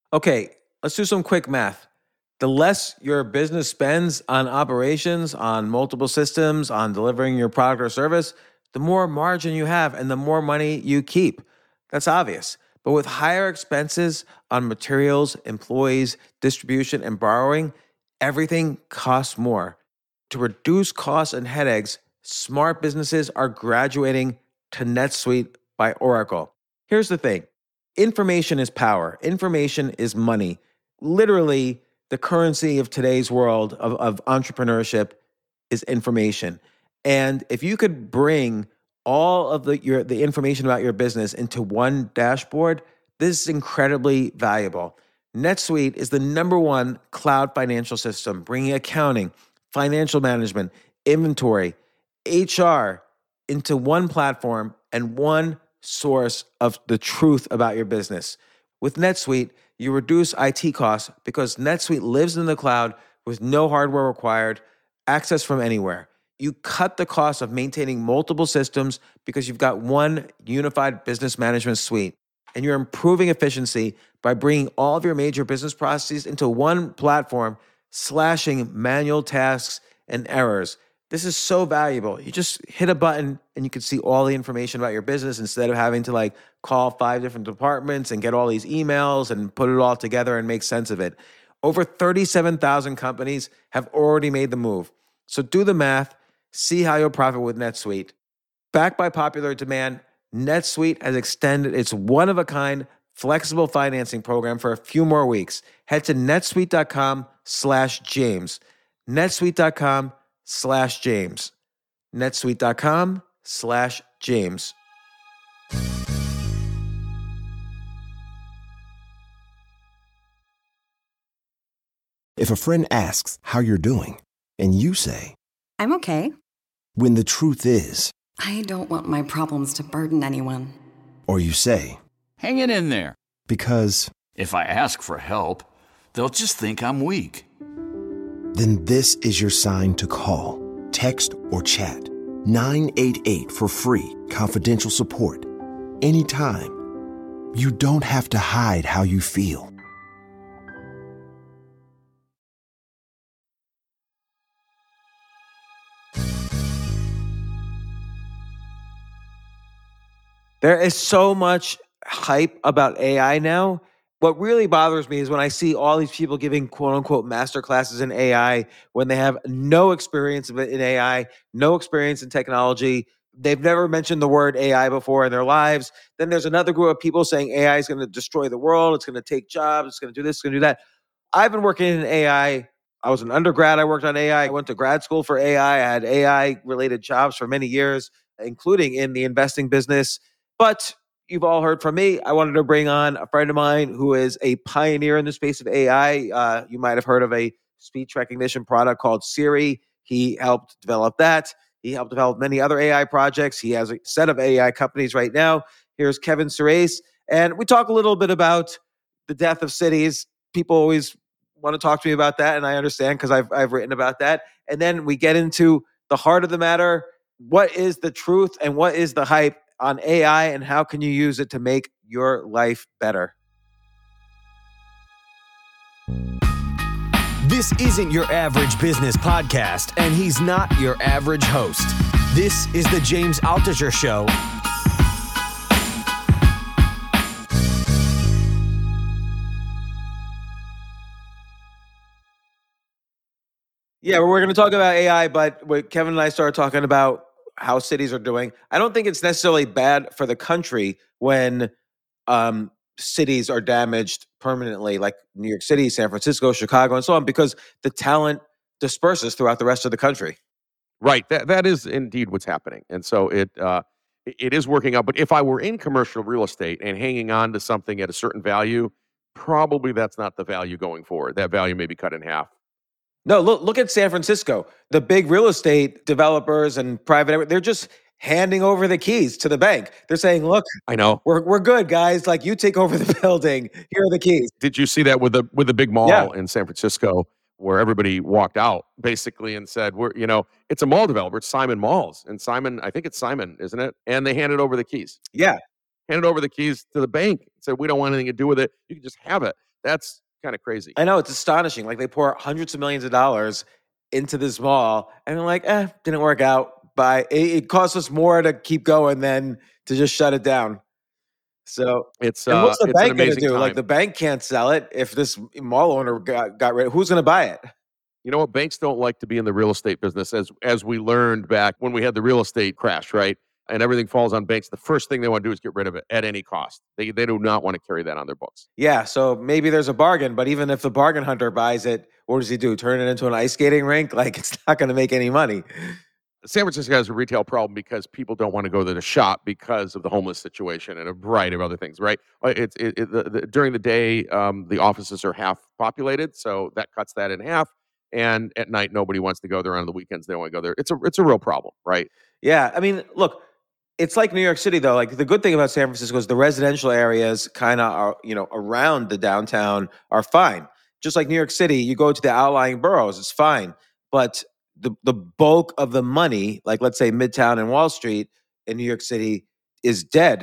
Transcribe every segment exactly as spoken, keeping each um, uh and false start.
Okay, let's do some quick math. The less your business spends on operations, on multiple systems, on delivering your product or service, the more margin you have and the more money you keep. That's obvious. But with higher expenses on materials, employees, distribution, and borrowing, everything costs more. To reduce costs and headaches, smart businesses are graduating to NetSuite by Oracle. Here's the thing. Information is power. Information is money. Literally, the currency of today's world of, of entrepreneurship is information. And if you could bring all of the your the information about your business into one dashboard, this is incredibly valuable. NetSuite is the number one cloud financial system, bringing accounting, financial management, inventory, H R into one platform and one source of the truth about your business. With NetSuite, you reduce I T costs because NetSuite lives in the cloud with no hardware required, access from anywhere. You cut the cost of maintaining multiple systems because you've got one unified business management suite. And you're improving efficiency by bringing all of your major business processes into one platform, slashing manual tasks and errors. This is so valuable. You just hit a button and you can see all the information about your business instead of having to like call five different departments and get all these emails and put it all together and make sense of it. Over thirty-seven thousand companies have already made the move. So do the math, see how you'll profit with NetSuite. Backed by popular demand, NetSuite has extended its one-of-a-kind flexible financing program for a few more weeks. Head to netsuite.com slash James. netsuite.com slash James. netsuite.com slash James. If a friend asks how you're doing, and you say, I'm okay. When the truth is, I don't want my problems to burden anyone. Or you say, hang it in there. Because if I ask for help, they'll just think I'm weak. Then this is your sign to call, text, or chat nine eight eight for free, confidential support. Anytime. You don't have to hide how you feel. There is so much hype about A I now. What really bothers me is when I see all these people giving quote unquote master classes in A I when they have no experience of it in A I, no experience in technology. They've never mentioned the word A I before in their lives. Then there's another group of people saying A I is going to destroy the world. It's going to take jobs. It's going to do this, it's going to do that. I've been working in A I. I was an undergrad. I worked on A I. I went to grad school for A I. I had A I related jobs for many years, including in the investing business. But you've all heard from me. I wanted to bring on a friend of mine who is a pioneer in the space of A I. Uh, you might have heard of a speech recognition product called Siri. He helped develop that. He helped develop many other A I projects. He has a set of A I companies right now. Here's Kevin Surace. And we talk a little bit about the death of cities. People always want to talk to me about that, and I understand because I've, I've written about that. And then we get into the heart of the matter. What is the truth and what is the hype on A I, and how can you use it to make your life better? This isn't your average business podcast, and he's not your average host. This is the James Altucher Show. Yeah, we're going to talk about A I, but when Kevin and I started talking about how cities are doing, I don't think it's necessarily bad for the country when um, cities are damaged permanently, like New York City, San Francisco, Chicago, and so on, because the talent disperses throughout the rest of the country. Right. That that is indeed what's happening. And so it uh, it is working out. But if I were in commercial real estate and hanging on to something at a certain value, probably that's not the value going forward. That value may be cut in half. No, look look at San Francisco. The big real estate developers and private, they're just handing over the keys to the bank. They're saying, look, I know. We're we're good, guys. Like, you take over the building. Here are the keys. Did you see that with the with the big mall Yeah. in San Francisco where everybody walked out basically and said, we're, you know, it's a mall developer, it's Simon Malls. And Simon, I think it's Simon, isn't it? And they handed over the keys. Yeah. Handed over the keys to the bank. Said, we don't want anything to do with it. You can just have it. That's kind of crazy. I know, it's astonishing. Like, they pour hundreds of millions of dollars into this mall, and they're like, eh, didn't work out. By it, it costs us more to keep going than to just shut it down. So, It's and uh, what's the it's an bank going to amazing do? Like, time. the bank can't sell it if this mall owner got, got rid. Who's going to buy it? You know what? Banks don't like to be in the real estate business, as as we learned back when we had the real estate crash, right? And everything falls on banks. The first thing they want to do is get rid of it at any cost. They they do not want to carry that on their books. Yeah, so maybe there's a bargain, but even if the bargain hunter buys it, what does he do? Turn it into an ice skating rink? Like, it's not going to make any money. San Francisco has a retail problem because people don't want to go there to shop because of the homeless situation and a variety of other things, right? Uh, It's it, it, the, the, during the day, um, the offices are half populated, so that cuts that in half. And at night, nobody wants to go there. On the weekends, they don't want to go there. It's a it's a real problem, right? Yeah, I mean, look, it's like New York City, though. Like, the good thing about San Francisco is the residential areas kind of are, you know, around the downtown are fine. Just like New York City, you go to the outlying boroughs, it's fine. But the the bulk of the money, like let's say Midtown and Wall Street in New York City, is dead.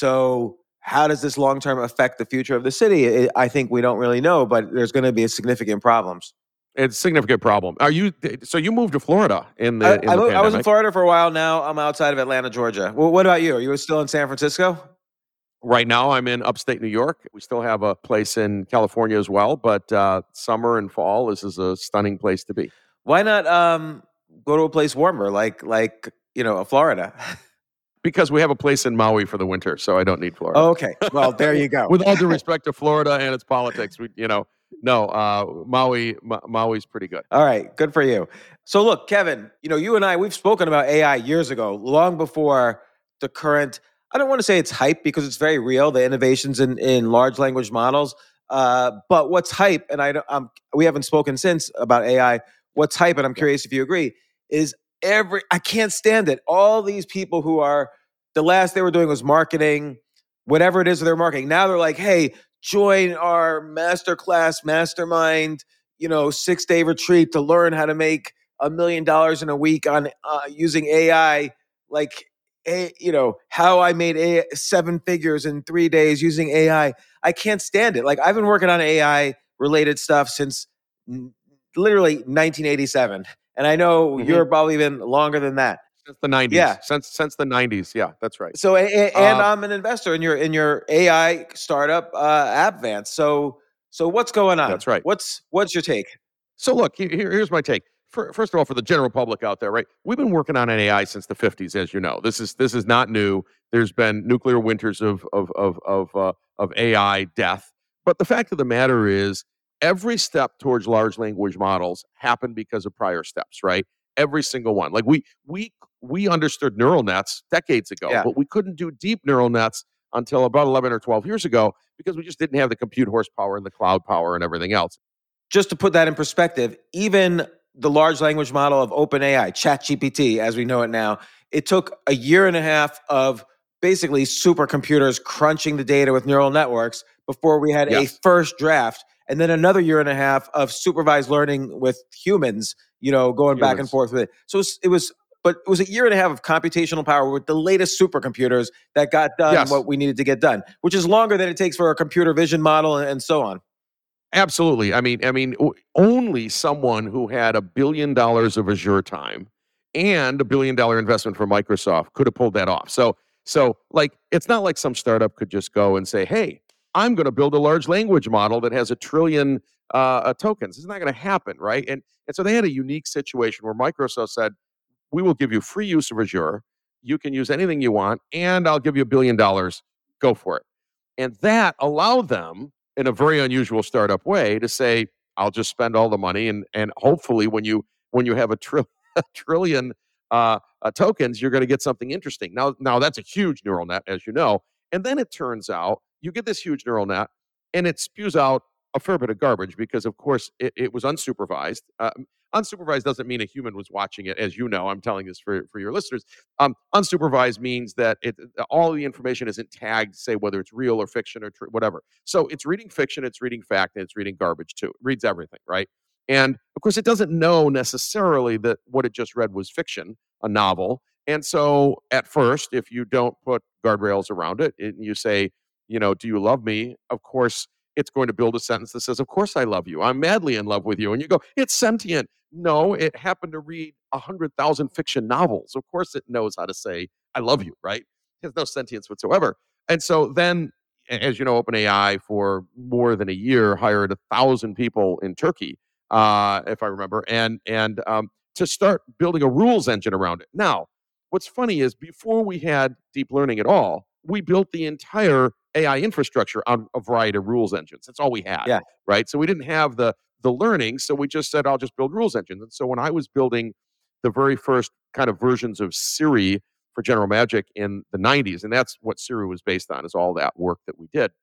So how does this long term affect the future of the city? I I think we don't really know, but there's going to be significant problems. It's a significant problem. Are you so you moved to Florida in I, the in I, the mo- I was in pandemic? Florida for a while now. I'm outside of Atlanta, Georgia. Well, what about you? Are you still in San Francisco? Right now, I'm in upstate New York. We still have a place in California as well, but uh, summer and fall, this is a stunning place to be. Why not um, go to a place warmer, like like you know, Florida? Because we have a place in Maui for the winter, so I don't need Florida. Oh, okay, well, there you go. With all due respect to Florida and its politics, we, you know, no, uh, Maui, Ma- Maui's pretty good. All right, good for you. So look, Kevin, you know, you and I, we've spoken about A I years ago, long before the current, I don't want to say it's hype because it's very real, the innovations in, in large language models. Uh, but what's hype, and I don't, um, we haven't spoken since about A I, what's hype, and I'm curious if you agree, is every, I can't stand it. All these people who are, the last they were doing was marketing, whatever it is they're marketing. Now they're like, hey, join our masterclass mastermind, you know, six day retreat to learn how to make a million dollars in a week on uh, using A I. Like, a, you know, how I made a, seven figures in three days using A I. I can't stand it. Like, I've been working on A I related stuff since n- literally nineteen eighty-seven. And I know Mhm. you're probably even longer than that. Since the nineties. Yeah. Since since the nineties. Yeah, that's right. So, a- a- and Uh, I'm an investor in your in your A I startup, uh, AppVance. So, so what's going on? That's right. What's what's your take? So look, he- here, here's my take. For, first of all, for the general public out there, right? We've been working on an A I since the fifties, as you know. This is this is not new. There's been nuclear winters of of of of uh, of A I death. But the fact of the matter is, every step towards large language models happened because of prior steps, right? Every single one. Like we we we understood neural nets decades ago, Yeah. but we couldn't do deep neural nets until about eleven or twelve years ago because we just didn't have the compute horsepower and the cloud power and everything else. Just to put that in perspective, even the large language model of OpenAI, ChatGPT, as we know it now, it took a year and a half of basically supercomputers crunching the data with neural networks before we had Yes. a first draft, and then another year and a half of supervised learning with humans, you know, going back and Humans. forth with it. So it's- it was, but it was a year and a half of computational power with the latest supercomputers that got done Yes. what we needed to get done, which is longer than it takes for a computer vision model and, and so on. Absolutely. I mean, I mean, o- only someone who had a billion dollars of Azure time and a billion dollar investment from Microsoft could have pulled that off. So, so like, it's not like some startup could just go and say, "Hey, I'm going to build a large language model that has a trillion uh, uh, tokens." It's not going to happen, right? And and so they had a unique situation where Microsoft said, "We will give you free use of Azure. You can use anything you want, and I'll give you a billion dollars. Go for it." And that allowed them, in a very unusual startup way, to say, "I'll just spend all the money, and and hopefully, when you when you have a, tri- a trillion uh, uh, tokens, you're going to get something interesting." Now, now that's a huge neural net, as you know. And then it turns out you get this huge neural net, and it spews out a fair bit of garbage because, of course, it, it was unsupervised. Uh, unsupervised doesn't mean a human was watching it, as you know. I'm telling this for for your listeners. Um, unsupervised means that it all the information isn't tagged to say whether it's real or fiction or tr- whatever. So it's reading fiction, it's reading fact, and it's reading garbage too. It reads everything, right? And of course, it doesn't know necessarily that what it just read was fiction, a novel. And so at first, if you don't put guardrails around it, and you say, you know, "Do you love me?" Of course, it's going to build a sentence that says, of course I love you. I'm madly in love with you. And you go, it's sentient. No, it happened to read one hundred thousand fiction novels. Of course it knows how to say, I love you, right? It has no sentience whatsoever. And so then, as you know, OpenAI for more than a year hired a thousand people in Turkey, uh, if I remember, and and um, to start building a rules engine around it. Now, what's funny is before we had deep learning at all, we built the entire A I infrastructure on a variety of rules engines. That's all we had, Yeah. right? So we didn't have the the learning, so we just said, I'll just build rules engines. And so when I was building the very first kind of versions of Siri for General Magic in the nineties, and that's what Siri was based on, is all that work that we did.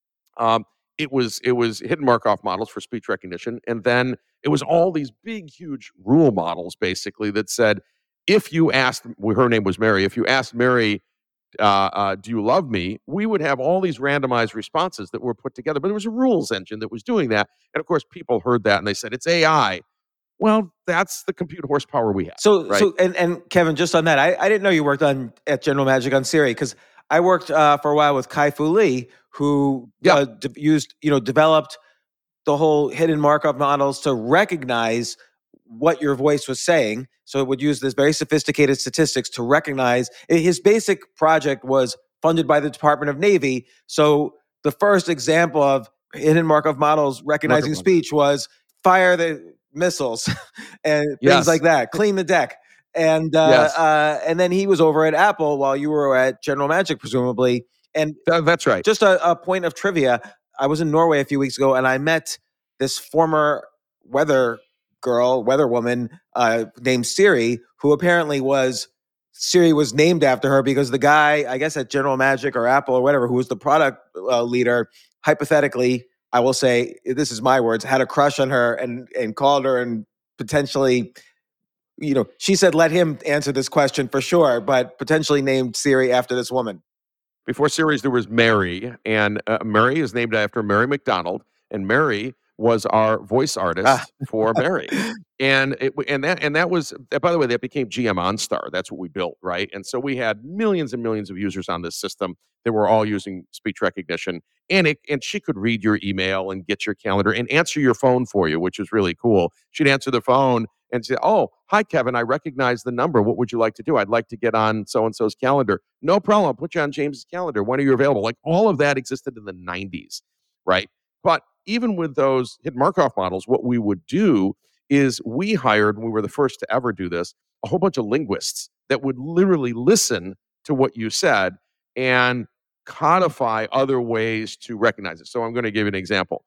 Um, it was it was hidden Markov models for speech recognition, and then it was all these big, huge rule models, basically, that said, if you asked, well, her name was Mary, if you asked Mary, uh, uh, do you love me? We would have all these randomized responses that were put together, but there was a rules engine that was doing that. And of course, people heard that and they said, it's A I. Well, that's the compute horsepower we have. So, right? so, and and Kevin, just on that, I, I didn't know you worked on at General Magic on Siri, because I worked uh, for a while with Kai-Fu Lee, who Yeah. uh, de- used, you know, developed the whole hidden Markov models to recognize what your voice was saying. So it would use this very sophisticated statistics to recognize. His basic project was funded by the Department of Navy. So the first example of hidden Markov models recognizing Markov speech was fire the missiles and things Yes. like that, clean the deck. And uh, Yes. uh, and then he was over at Apple while you were at General Magic, presumably. And Th- that's right. just a, a point of trivia. I was in Norway a few weeks ago, and I met this former weather girl, weather woman uh, named Siri, who apparently was, Siri was named after her because the guy, I guess at General Magic or Apple or whatever, who was the product uh, leader, hypothetically, I will say, this is my words, had a crush on her and and called her and potentially, you know, she said, let him answer this question for sure, but potentially named Siri after this woman. Before Siri's, there was Mary, and uh, Mary is named after Mary McDonald, and Mary was our voice artist Ah. for Mary, and it and that and that was, by the way, that became G M OnStar. That's what we built, right? And so we had millions and millions of users on this system that were all using speech recognition, and it and she could read your email and get your calendar and answer your phone for you, which was really cool. She'd answer the phone and say, "Oh, hi, Kevin. I recognize the number. What would you like to do? I'd like to get on so-and-so's calendar." "No problem. I'll put you on James's calendar. When are you available?" Like, all of that existed in the nineties, right? But even with those hidden Markov models, what we would do is we hired, and we were the first to ever do this, a whole bunch of linguists that would literally listen to what you said and codify other ways to recognize it. So I'm going to give you an example.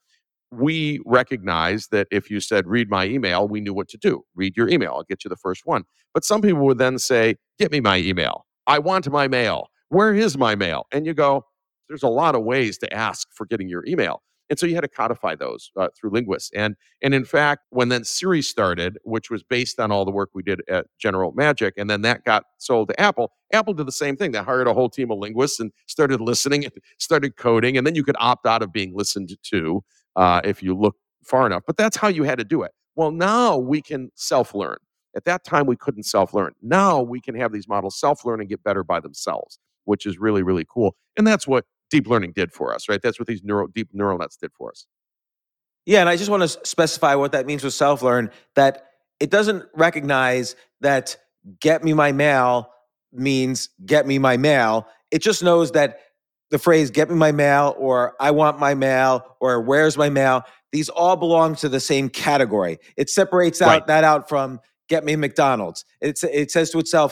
We recognized that if you said, read my email, we knew what to do. Read your email. I'll get you the first one. But some people would then say, get me my email. I want my mail. Where is my mail? And you go, there's a lot of ways to ask for getting your email. And so you had to codify those uh, through linguists. And, and in fact, when then Siri started, which was based on all the work we did at General Magic, and then that got sold to Apple, Apple did the same thing. They hired a whole team of linguists and started listening and started coding. And then you could opt out of being listened to uh, if you look far enough. But that's how you had to do it. Well, now we can self-learn. At that time, we couldn't self-learn. Now we can have these models self-learn and get better by themselves, which is really, really cool. And that's what deep learning did for us, right? That's what these neuro, deep neural nets did for us. Yeah, and I just want to specify what that means with self-learn, that it doesn't recognize that get me my mail means get me my mail. It just knows that the phrase get me my mail or I want my mail or where's my mail, these all belong to the same category. It separates out Right. that out from get me McDonald's. It's, it says to itself,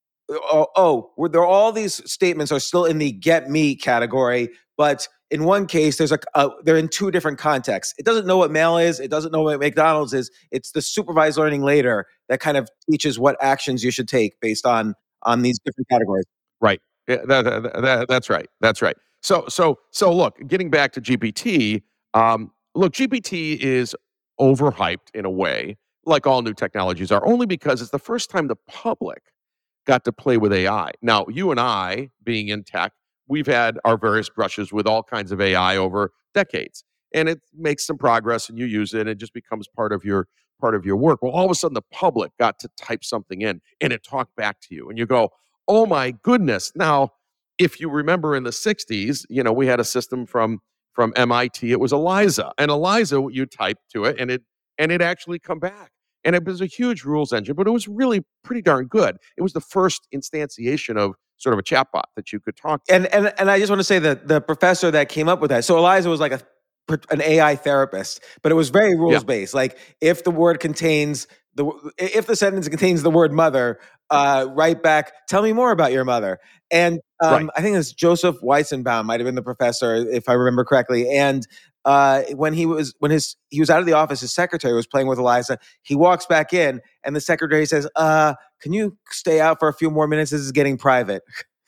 oh, oh we're- there all these statements are still in the get me category, but in one case, there's a, a they're in two different contexts. It doesn't know what mail is. It doesn't know what McDonald's is. It's the supervised learning later that kind of teaches what actions you should take based on on these different categories. Right. Yeah, that, that, that- that's right. That's right. So, so, so look, getting back to G P T, um, look, G P T is overhyped in a way, like all new technologies are, only because it's the first time the public got to play with A I. Now, you and I, being in tech, we've had our various brushes with all kinds of A I over decades, and it makes some progress, and you use it, and it just becomes part of your part of your work. Well, all of a sudden, the public got to type something in, and it talked back to you, and you go, "Oh my goodness!" Now, if you remember in the sixties, you know, we had a system from from M I T. It was Eliza. And Eliza, you type to it and it and it actually come back. And it was a huge rules engine, but it was really pretty darn good. It was the first instantiation of sort of a chatbot that you could talk to. And and and I just want to say that the professor that came up with that, so Eliza was like a an A I therapist, but it was very rules based. Like if the word contains the if the sentence contains the word mother, uh, write back, tell me more about your mother. And um, Right. I think it's Joseph Weizenbaum might have been the professor, if I remember correctly. And uh, when he was when his he was out of the office, his secretary was playing with Eliza. He walks back in, and the secretary says, "Uh, can you stay out for a few more minutes? This is getting private."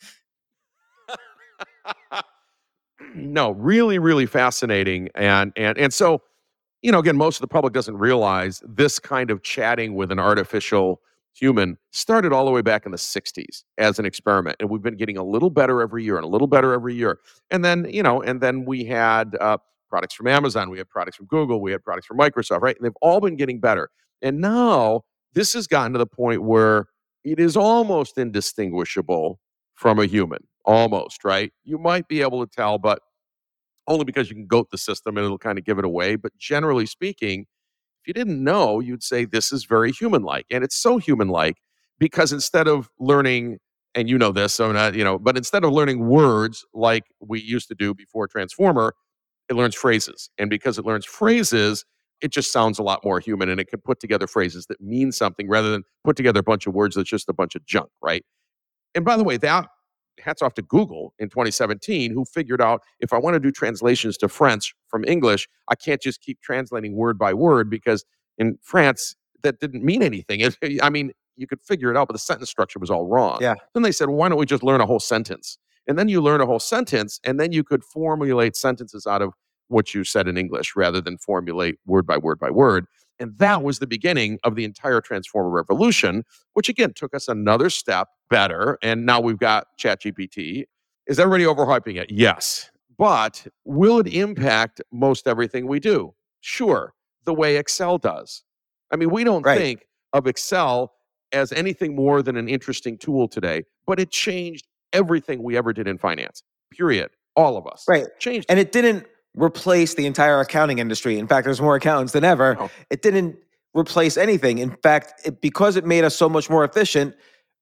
No, really, really fascinating. And and and so, you know, again, most of the public doesn't realize this kind of chatting with an artificial human started all the way back in the sixties as an experiment. And we've been getting a little better every year and a little better every year. And then, you know, and then we had uh, products from Amazon, we had products from Google, we had products from Microsoft, right? And they've all been getting better. And now this has gotten to the point where it is almost indistinguishable from a human. Almost, right? You might be able to tell, but only because you can goat the system and it'll kind of give it away. But generally speaking, if you didn't know, you'd say this is very human-like. And it's so human-like because instead of learning, and you know this, so not, you know, but instead of learning words like we used to do before Transformer, it learns phrases. And because it learns phrases, it just sounds a lot more human and it can put together phrases that mean something rather than put together a bunch of words that's just a bunch of junk, right? And by the way, that hats off to Google in twenty seventeen, who figured out if I want to do translations to French from English, I can't just keep translating word by word because in France, that didn't mean anything. It, I mean, you could figure it out, but the sentence structure was all wrong. Yeah. Then they said, well, why don't we just learn a whole sentence? And then you learn a whole sentence, and then you could formulate sentences out of what you said in English rather than formulate word by word by word. And that was the beginning of the entire Transformer revolution, which again took us another step better. And now we've got ChatGPT. Is everybody overhyping it? Yes. But will it impact most everything we do? Sure. The way Excel does. I mean, we don't Right. think of Excel as anything more than an interesting tool today, but it changed everything we ever did in finance. Period. All of us. Right. Changed. And it didn't replace the entire accounting industry. In fact, there's more accountants than ever. No. It didn't replace anything. In fact, it, because it made us so much more efficient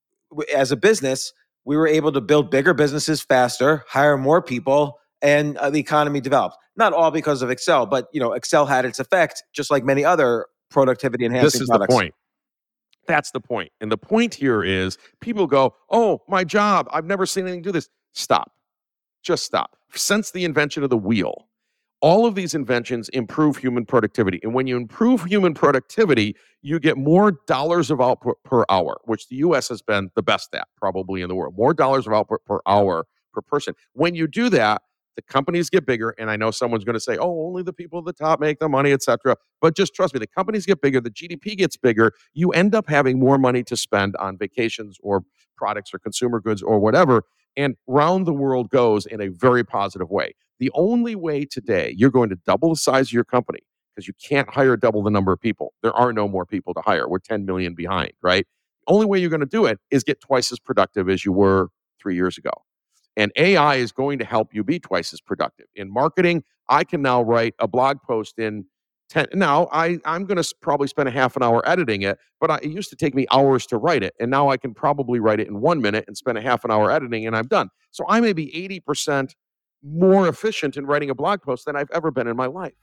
w- as a business, we were able to build bigger businesses faster, hire more people, and uh, the economy developed. Not all because of Excel, but you know, Excel had its effect, just like many other productivity enhancing This is products. the point. That's the point. And the point here is people go, oh, my job, I've never seen anything do this. Stop. Just stop. Since the invention of the wheel, all of these inventions improve human productivity. And when you improve human productivity, you get more dollars of output per hour, which the U S has been the best at probably in the world. More dollars of output per hour per person. When you do that, the companies get bigger. And I know someone's going to say, oh, only the people at the top make the money, et cetera. But just trust me, the companies get bigger, the G D P gets bigger. You end up having more money to spend on vacations or products or consumer goods or whatever. And round the world goes in a very positive way. The only way today you're going to double the size of your company, because you can't hire double the number of people. There are no more people to hire. We're ten million behind, right? The only way you're going to do it is get twice as productive as you were three years ago. And A I is going to help you be twice as productive. In marketing, I can now write a blog post in ten. Now, I, I'm going to probably spend a half an hour editing it, but I, it used to take me hours to write it. And now I can probably write it in one minute and spend a half an hour editing and I'm done. So I may be eighty percent more efficient in writing a blog post than I've ever been in my life.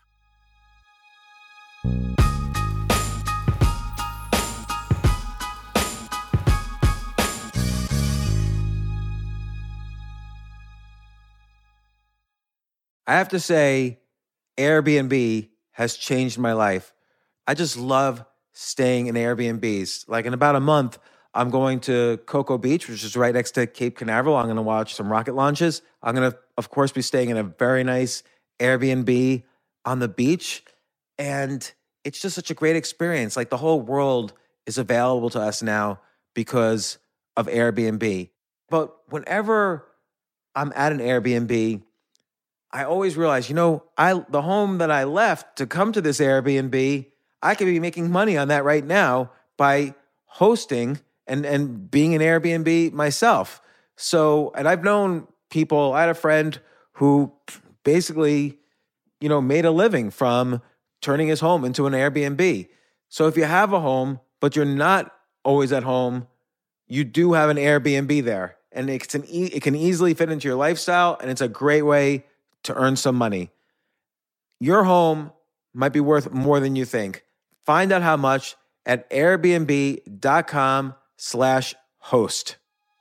I have to say, Airbnb has changed my life. I just love staying in Airbnbs. Like in about a month, I'm going to Cocoa Beach, which is right next to Cape Canaveral. I'm going to watch some rocket launches. I'm going to, of course, be staying in a very nice Airbnb on the beach. And it's just such a great experience. Like the whole world is available to us now because of Airbnb. But whenever I'm at an Airbnb, I always realize, you know, I the home that I left to come to this Airbnb, I could be making money on that right now by hosting and, and being an Airbnb myself. So, and I've known people, I had a friend who basically you know, made a living from turning his home into an Airbnb. So if you have a home, but you're not always at home, you do have an Airbnb there. And it's an e- it can easily fit into your lifestyle, and it's a great way to earn some money. Your home might be worth more than you think. Find out how much at airbnb.com slash host.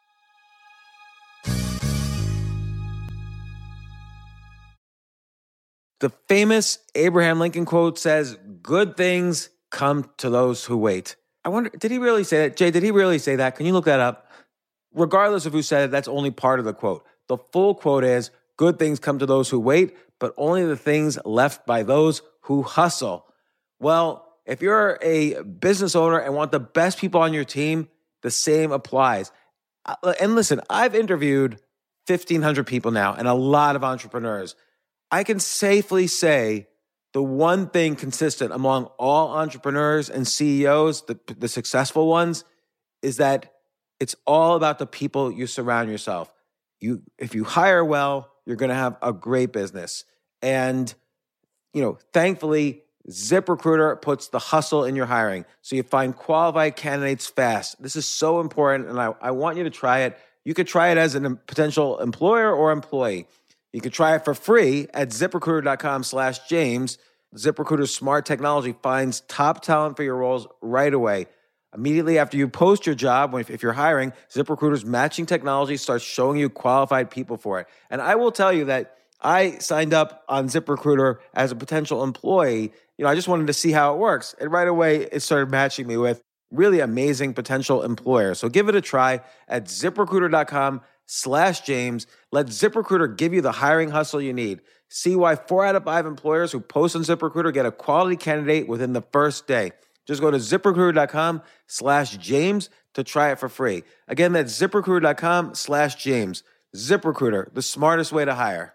The famous Abraham Lincoln quote says, "Good things come to those who wait." I wonder, did he really say that? Jay, did he really say that? Can you look that up? Regardless of who said it, that's only part of the quote. The full quote is, "Good things come to those who wait, but only the things left by those who hustle." Well, if you're a business owner and want the best people on your team, the same applies. And listen, I've interviewed fifteen hundred people now and a lot of entrepreneurs. I can safely say the one thing consistent among all entrepreneurs and C E Os, the, the successful ones, is that it's all about the people you surround yourself. You, if you hire well, you're going to have a great business. And, you know, thankfully, ZipRecruiter puts the hustle in your hiring. So you find qualified candidates fast. This is so important, and I, I want you to try it. You could try it as a potential employer or employee. You can try it for free at ZipRecruiter.com slash James. ZipRecruiter's smart technology finds top talent for your roles right away. Immediately after you post your job, if you're hiring, ZipRecruiter's matching technology starts showing you qualified people for it. And I will tell you that I signed up on ZipRecruiter as a potential employee. You know, I just wanted to see how it works. And right away, it started matching me with really amazing potential employers. So give it a try at ZipRecruiter.com slash James. Let ZipRecruiter give you the hiring hustle you need. See why four out of five employers who post on ZipRecruiter get a quality candidate within the first day. Just go to ZipRecruiter.com slash James to try it for free. Again, that's ZipRecruiter.com slash James. ZipRecruiter, the smartest way to hire.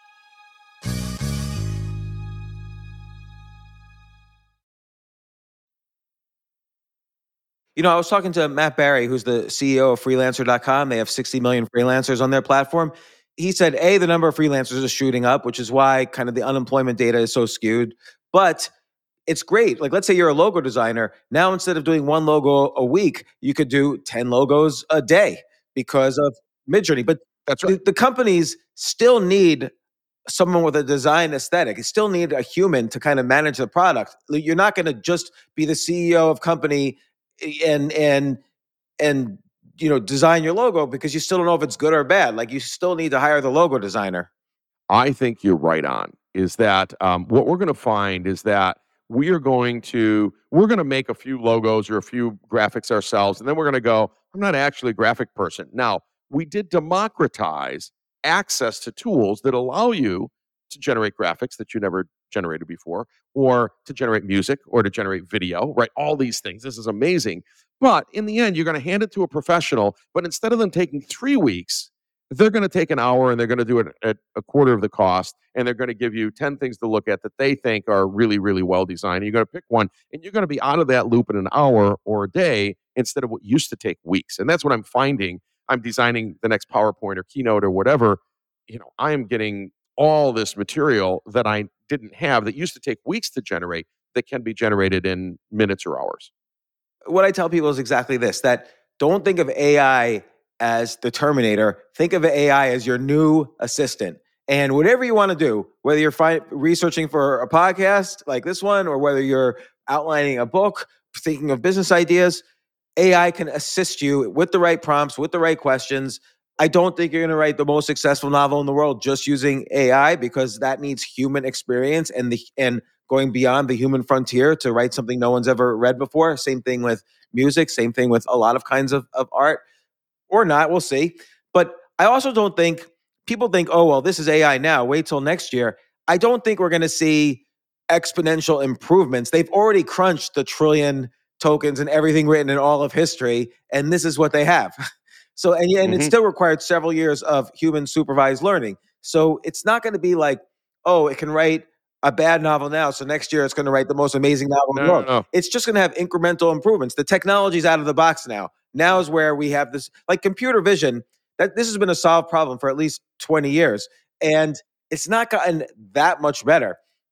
You know, I was talking to Matt Barry, who's the C E O of freelancer dot com. They have sixty million freelancers on their platform. He said, A, the number of freelancers is shooting up, which is why kind of the unemployment data is so skewed. But it's great. Like, let's say you're a logo designer. Now, instead of doing one logo a week, you could do ten logos a day because of Midjourney. But That's right. the, the companies still need someone with a design aesthetic. You still need a human to kind of manage the product. You're not going to just be the C E O of company and and and you know design your logo because you still don't know if it's good or bad. Like, you still need to hire the logo designer. I think you're right on. Is that um, what we're going to find is that we are going to we're going to make a few logos or a few graphics ourselves, and then we're going to go, I'm not actually a graphic person. Now, we did democratize access to tools that allow you to generate graphics that you never generated before, or to generate music, or to generate video, right? All these things. This is amazing. But in the end, you're going to hand it to a professional, but instead of them taking three weeks, they're going to take an hour and they're going to do it at a quarter of the cost, and they're going to give you ten things to look at that they think are really, really well designed. You're going to pick one, and you're going to be out of that loop in an hour or a day instead of what used to take weeks. And that's what I'm finding. I'm designing the next PowerPoint or Keynote or whatever. You know, I am getting all this material that I didn't have that used to take weeks to generate that can be generated in minutes or hours. What I tell people is exactly this, that don't think of A I as the Terminator. Think of A I as your new assistant. And whatever you want to do, whether you're fi- researching for a podcast like this one, or whether you're outlining a book, thinking of business ideas, A I can assist you with the right prompts, with the right questions. I don't think you're going to write the most successful novel in the world just using A I, because that needs human experience and the and going beyond the human frontier to write something no one's ever read before. Same thing with music, same thing with a lot of kinds of, of art, or not, we'll see. But I also don't think, people think, oh, well, this is A I now, wait till next year. I don't think we're going to see exponential improvements. They've already crunched the trillion tokens and everything written in all of history, and this is what they have. So, and, and mm-hmm. it still required several years of human supervised learning. So it's not going to be like, oh, it can write a bad novel now, so next year it's going to write the most amazing novel no, in the world. No, no. It's just going to have incremental improvements. The technology's out of the box now. Now is where we have this, like computer vision, that this has been a solved problem for at least twenty years. And it's not gotten that much better.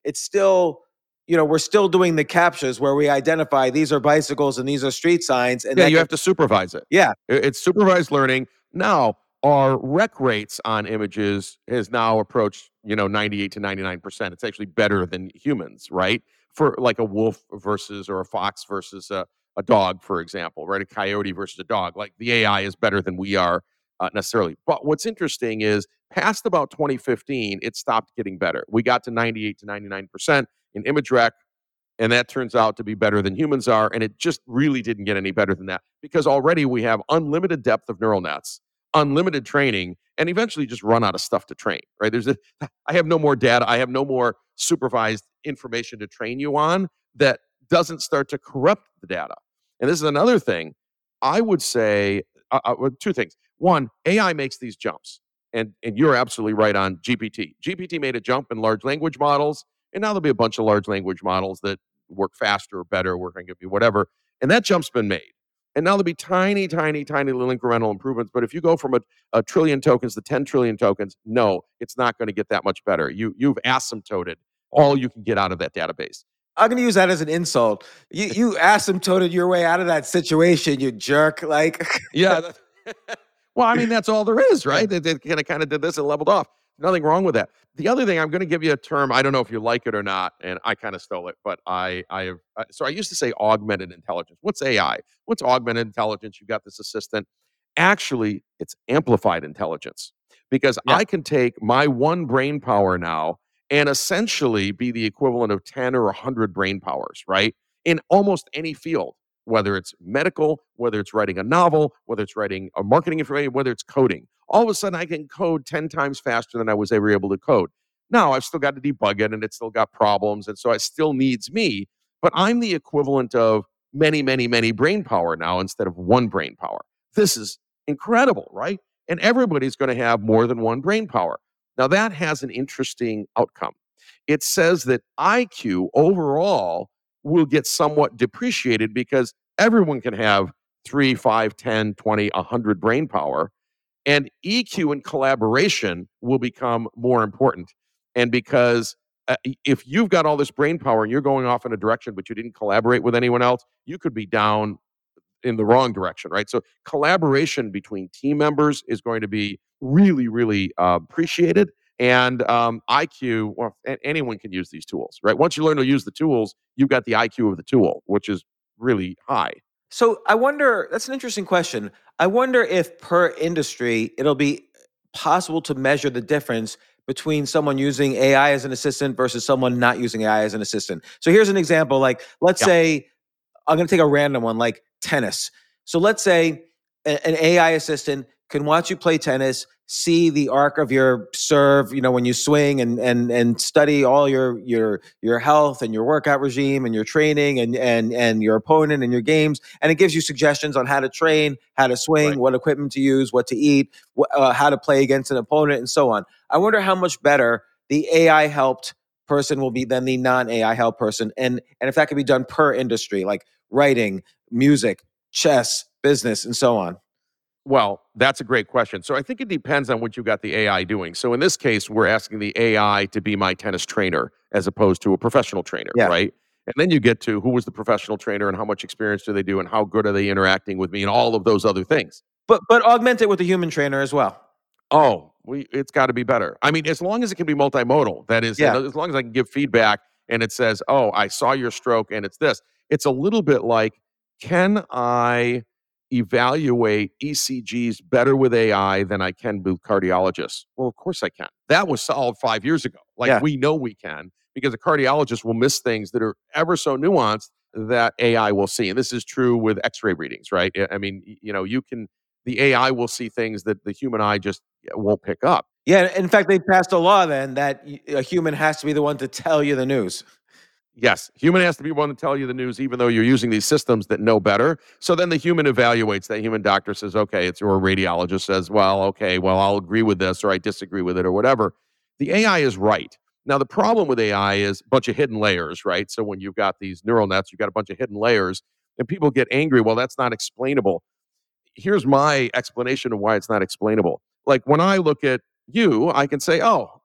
it's still, you know, we're still doing the captures where we identify these are bicycles and these are street signs. And Yeah, that you can- have to supervise it. yeah, I- It's supervised learning. Now, our rec rates on images has now approached, you know, ninety-eight to ninety-nine percent. It's actually better than humans, right? For like a wolf versus or a fox versus a, a dog, for example, right? A coyote versus a dog. Like the A I is better than we are uh, necessarily. But what's interesting is past about twenty fifteen, it stopped getting better. We got to ninety-eight to ninety-nine percent in image rec, and that turns out to be better than humans are. And it just really didn't get any better than that because already we have unlimited depth of neural nets, unlimited training, and eventually just run out of stuff to train, right? There's a, I have no more data. I have no more supervised information to train you on that doesn't start to corrupt the data. And this is another thing. I would say uh, uh, well, two things. One, A I makes these jumps. And, and you're absolutely right on G P T. G P T made a jump in large language models. And now there'll be a bunch of large language models that work faster or better, work on be whatever. And that jump's been made. And now there'll be tiny, tiny, tiny little incremental improvements. But if you go from a, a trillion tokens to ten trillion tokens, no, it's not going to get that much better. You, you've asymptoted all you can get out of that database. I'm going to use that as an insult. You you asymptoted your way out of that situation, you jerk. Like, yeah. That, well, I mean, that's all there is, right? They, they kind of kind of did this and leveled off. Nothing wrong with that. The other thing, I'm going to give you a term. I don't know if you like it or not, and I kind of stole it, but I, I have. So I used to say augmented intelligence. What's A I? What's augmented intelligence? You got this assistant. Actually, it's amplified intelligence because Yeah. I can take my one brain power now and essentially be the equivalent of ten or one hundred brain powers, right? In almost any field, whether it's medical, whether it's writing a novel, whether it's writing a marketing information, whether it's coding. All of a sudden, I can code ten times faster than I was ever able to code. Now, I've still got to debug it, and it's still got problems, and so it still needs me, but I'm the equivalent of many, many, many brain power now instead of one brain power. This is incredible, right? And everybody's going to have more than one brain power. Now, that has an interesting outcome. It says that I Q overall will get somewhat depreciated because everyone can have three, five, ten, twenty, one hundred brain power. And E Q and collaboration will become more important. And because uh, if you've got all this brain power and you're going off in a direction, but you didn't collaborate with anyone else, you could be down in the wrong direction, right? So collaboration between team members is going to be really, really uh, appreciated. And um, I Q, well, anyone can use these tools, right? Once you learn to use the tools, you've got the I Q of the tool, which is really high. So I wonder, that's an interesting question. I wonder if per industry, it'll be possible to measure the difference between someone using A I as an assistant versus someone not using A I as an assistant. So here's an example. Like, let's Yeah. say, I'm going to take a random one, like tennis. So let's say a- an A I assistant can watch you play tennis, see the arc of your serve, you know, when you swing, and and and study all your your your health and your workout regime and your training and and and your opponent and your games, and it gives you suggestions on how to train, how to swing, Right. what equipment to use, what to eat, wh- uh, how to play against an opponent, and so on. I wonder how much better the A I helped person will be than the non-A I help person, and and if that could be done per industry, like writing, music, chess, business, and so on. Well, that's a great question. So I think it depends on what you got the A I doing. So in this case, we're asking the A I to be my tennis trainer as opposed to a professional trainer, Yeah. right? And then you get to who was the professional trainer and how much experience do they do and how good are they interacting with me and all of those other things. But but augment it with a human trainer as well. Oh, we it's got to be better. I mean, as long as it can be multimodal, that is, Yeah. as long as I can give feedback and it says, oh, I saw your stroke and it's this. It's a little bit like, can I evaluate E C Gs better with A I than I can with cardiologists? Well, of course I can. That was solved five years ago. Like Yeah. we know we can because a cardiologist will miss things that are ever so nuanced that A I will see. And this is true with X-ray readings, right? I- I mean, y- you know, you can, the A I will see things that the human eye just won't pick up. Yeah, in fact, they passed a law then that y- a human has to be the one to tell you the news. Yes, human has to be one to tell you the news, even though you're using these systems that know better. So then the human evaluates. That human doctor says, okay, it's, or a radiologist says, well, okay, well, I'll agree with this or I disagree with it or whatever. The A I is right. Now, the problem with A I is a bunch of hidden layers, right? So when you've got these neural nets, you've got a bunch of hidden layers and people get angry. Well, that's not explainable. Here's my explanation of why it's not explainable. Like when I look at you, I can say, oh,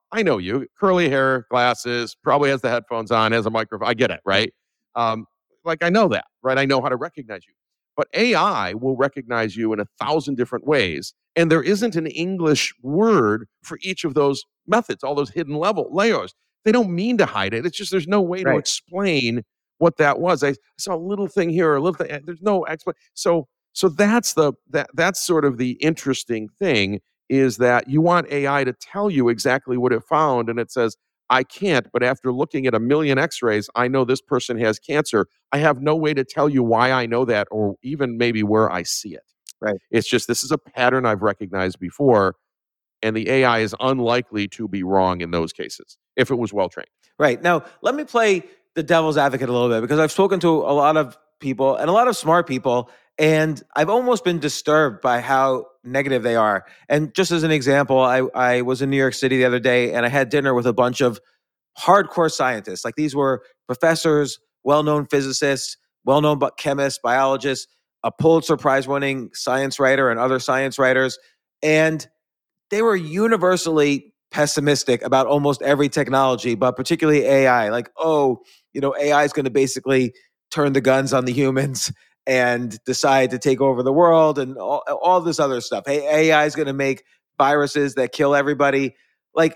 I know you, curly hair, glasses, probably has the headphones on, has a microphone. I get it, right? Um, like I know that, right? I know how to recognize you. But A I will recognize you in a thousand different ways. And there isn't an English word for each of those methods, all those hidden level layers. They don't mean to hide it. It's just there's no way to Right. explain what that was. I saw a little thing here, a little thing. There's no explanation. So so that's the that that's sort of the interesting thing, is that you want A I to tell you exactly what it found, and it says, I can't, but after looking at a million x-rays, I know this person has cancer. I have no way to tell you why I know that, or even maybe where I see it. Right. It's just, this is a pattern I've recognized before, and the A I is unlikely to be wrong in those cases if it was well trained. Right. Now, let me play the devil's advocate a little bit, because I've spoken to a lot of people and a lot of smart people, and I've almost been disturbed by how negative they are. And just as an example, I, I was in New York City the other day, and I had dinner with a bunch of hardcore scientists. Like, these were professors, well-known physicists, well-known chemists, biologists, a Pulitzer Prize winning science writer and other science writers. And they were universally pessimistic about almost every technology, but particularly A I. Like, oh, you know, A I is going to basically turn the guns on the humans and decide to take over the world and all, all this other stuff. Hey, A I is going to make viruses that kill everybody. Like,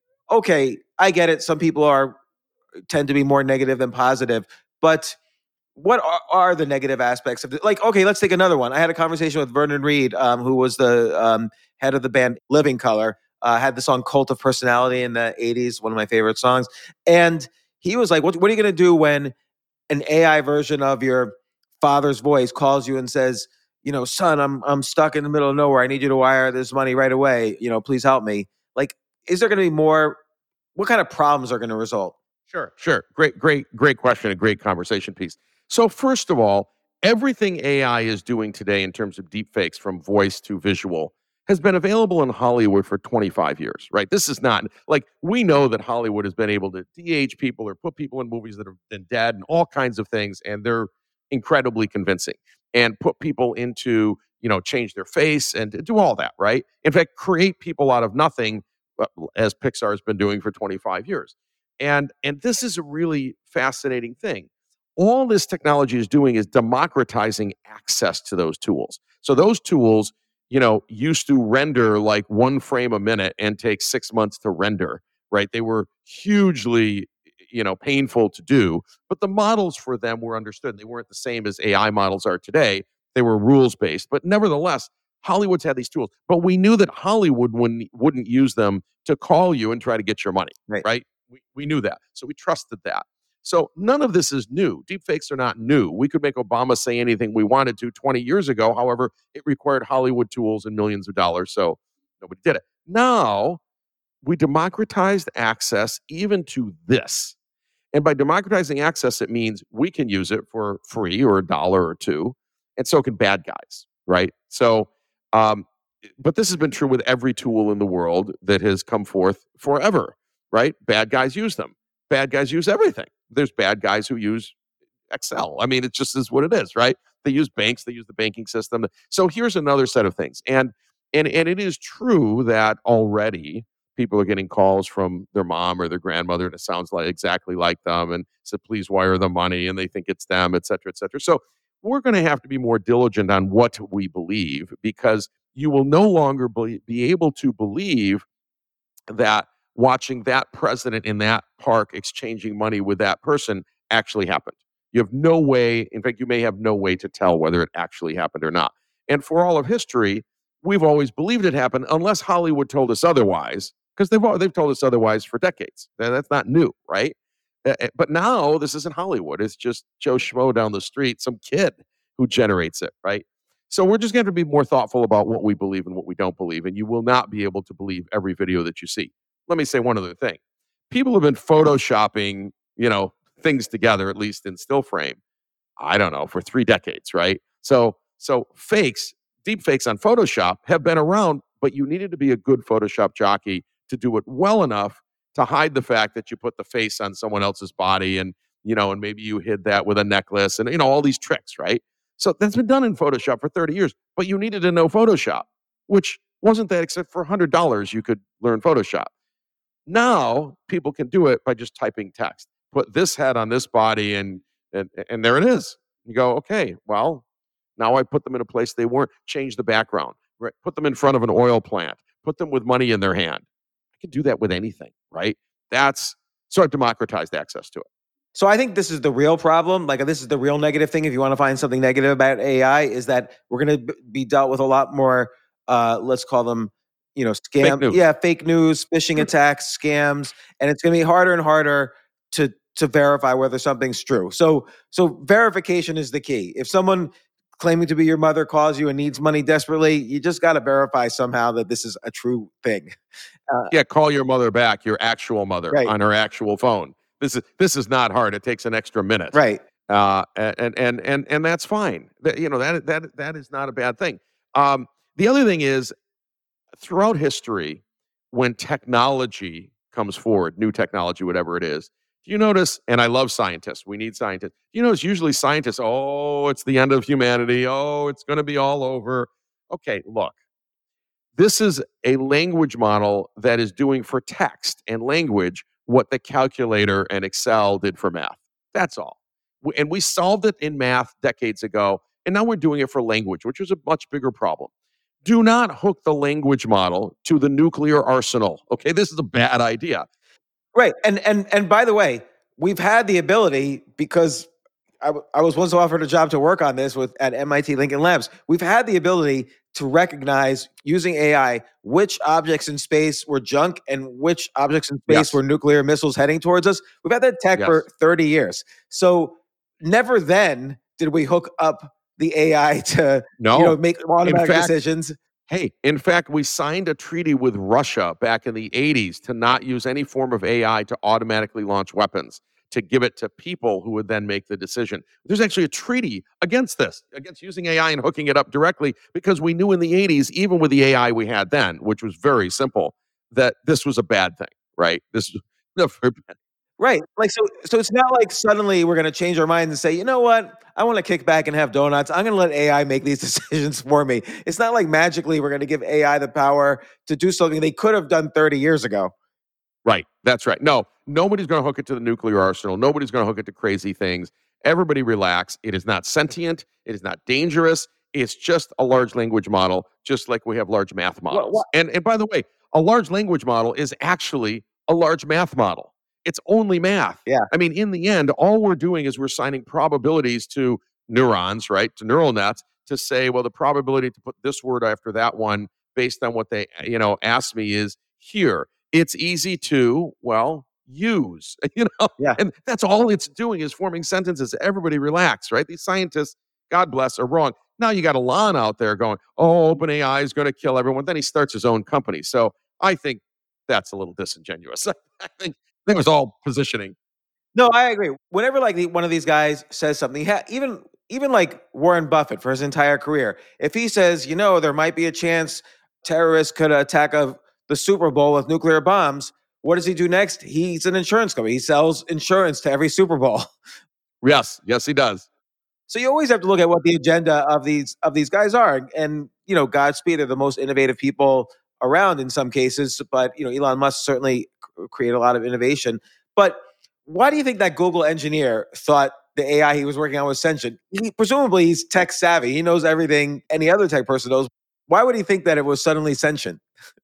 okay, I get it. Some people are tend to be more negative than positive, but what are, are the negative aspects of it? Like, okay, let's take another one. I had a conversation with Vernon Reid, um, who was the um, head of the band Living Color, uh, had the song Cult of Personality in the eighties, one of my favorite songs. And he was like, what, what are you going to do when an A I version of your father's voice calls you and says, you know, son, I'm I'm stuck in the middle of nowhere. I need you to wire this money right away. You know, please help me. Like, is there going to be more? What kind of problems are going to result? Sure, sure. Great, great, great question. A great conversation piece. So first of all, everything A I is doing today in terms of deepfakes, from voice to visual, has been available in Hollywood for twenty-five years, right? This is not like, we know that Hollywood has been able to de-age people or put people in movies that have been dead and all kinds of things, and they're incredibly convincing, and put people into, you know, change their face and do all that, right? In fact, create people out of nothing, as Pixar has been doing for twenty-five years. And and this is a really fascinating thing. All this technology is doing is democratizing access to those tools. So those tools, you know, used to render like one frame a minute and take six months to render, right? They were hugely, you know, painful to do, but the models for them were understood. They weren't the same as A I models are today. They were rules-based, but nevertheless, Hollywood's had these tools. But we knew that Hollywood wouldn't, wouldn't use them to call you and try to get your money, Right. right? We, we knew that. So we trusted that. So none of this is new. Deepfakes are not new. We could make Obama say anything we wanted to twenty years ago. However, it required Hollywood tools and millions of dollars, so nobody did it. Now, we democratized access even to this. And by democratizing access, it means we can use it for free or a dollar or two, and so can bad guys, right? So, um, but this has been true with every tool in the world that has come forth forever, right? Bad guys use them. Bad guys use everything. There's bad guys who use Excel. I mean, it just is what it is, right? They use banks, they use the banking system. So here's another set of things. And and and it is true that already people are getting calls from their mom or their grandmother, and it sounds like exactly like them, and said, please wire the money, and they think it's them, et cetera, et cetera. So we're going to have to be more diligent on what we believe, because you will no longer be, be able to believe that watching that president in that park exchanging money with that person actually happened. You have no way, in fact, you may have no way to tell whether it actually happened or not. And for all of history, we've always believed it happened, unless Hollywood told us otherwise, because they've, they've told us otherwise for decades. That's not new, right? Uh, but now this isn't Hollywood. It's just Joe Schmo down the street, some kid who generates it, right? So we're just going to have to be more thoughtful about what we believe and what we don't believe, and you will not be able to believe every video that you see. Let me say one other thing. People have been photoshopping, you know, things together, at least in still frame, I don't know, for three decades, right? So, so fakes, deep fakes on Photoshop have been around, but you needed to be a good Photoshop jockey to do it well enough to hide the fact that you put the face on someone else's body, and, you know, and maybe you hid that with a necklace and, you know, all these tricks, right? So that's been done in Photoshop for thirty years, but you needed to know Photoshop, which wasn't that, except for one hundred dollars you could learn Photoshop. Now people can do it by just typing text. Put this head on this body, and and and there it is. You go, okay, well, now I put them in a place they weren't. Change the background. Right? Put them in front of an oil plant. Put them with money in their hand. I can do that with anything, right? That's so I've democratized access to it. So I think this is the real problem. Like, this is the real negative thing. If you want to find something negative about A I, is that we're going to be dealt with a lot more, uh, let's call them, you know, scam. Fake news. Yeah, fake news, phishing attacks, scams. And it's going to be harder and harder to to verify whether something's true. So so verification is the key. If someone claiming to be your mother calls you and needs money desperately, you just got to verify somehow that this is a true thing. Uh, yeah, call your mother back, your actual mother, right. on her actual phone. This is this is not hard. It takes an extra minute, right? Uh, and and and and that's fine. That, you know that that that is not a bad thing. Um, the other thing is, throughout history, when technology comes forward, new technology, whatever it is, do you notice? And I love scientists. We need scientists. Do you notice usually scientists? Oh, it's the end of humanity. Oh, it's going to be all over. Okay, look. This is a language model that is doing for text and language what the calculator and Excel did for math. That's all. And we solved it in math decades ago, and now we're doing it for language, which is a much bigger problem. Do not hook the language model to the nuclear arsenal. Okay, this is a bad idea. Right. And and and by the way, we've had the ability, because I, w- I was once offered a job to work on this with at M I T Lincoln Labs. We've had the ability to recognize, using A I, which objects in space were junk and which objects in space Yes. were nuclear missiles heading towards us. We've had that tech Yes. for thirty years. So never then did we hook up the A I to No. you know, make automatic fact- decisions. Hey, in fact, we signed a treaty with Russia back in the eighties to not use any form of A I to automatically launch weapons, to give it to people who would then make the decision. There's actually a treaty against this, against using A I and hooking it up directly, because we knew in the eighties, even with the A I we had then, which was very simple, that this was a bad thing, right? This was no, very bad. Right. Like, so so it's not like suddenly we're going to change our minds and say, you know what? I want to kick back and have donuts. I'm going to let A I make these decisions for me. It's not like magically we're going to give A I the power to do something they could have done thirty years ago. Right. That's right. No, nobody's going to hook it to the nuclear arsenal. Nobody's going to hook it to crazy things. Everybody relax. It is not sentient. It is not dangerous. It's just a large language model, just like we have large math models. what- And and by the way, a large language model is actually a large math model. It's only math. Yeah. I mean, in the end, all we're doing is we're assigning probabilities to neurons, right? To neural nets, to say, well, the probability to put this word after that one based on what they, you know, asked me is here. It's easy to, well, use, you know? Yeah. And that's all it's doing, is forming sentences. Everybody relax, right? These scientists, God bless, are wrong. Now you got Elon out there going, oh, OpenAI is going to kill everyone. Then he starts his own company. So I think that's a little disingenuous. I think that was all positioning. No, I agree. Whenever like the, one of these guys says something, he ha- even even like Warren Buffett for his entire career, if he says, you know, there might be a chance terrorists could attack a, the Super Bowl with nuclear bombs, what does he do next? He's an insurance company. He sells insurance to every Super Bowl. Yes, yes, he does. So you always have to look at what the agenda of these of these guys are. And, you know, Godspeed, they're the most innovative people around in some cases. But, you know, Elon Musk certainly c- created a lot of innovation. But why do you think that Google engineer thought the A I he was working on was sentient? He, presumably he's tech savvy. He knows everything any other tech person knows. Why would he think that it was suddenly sentient?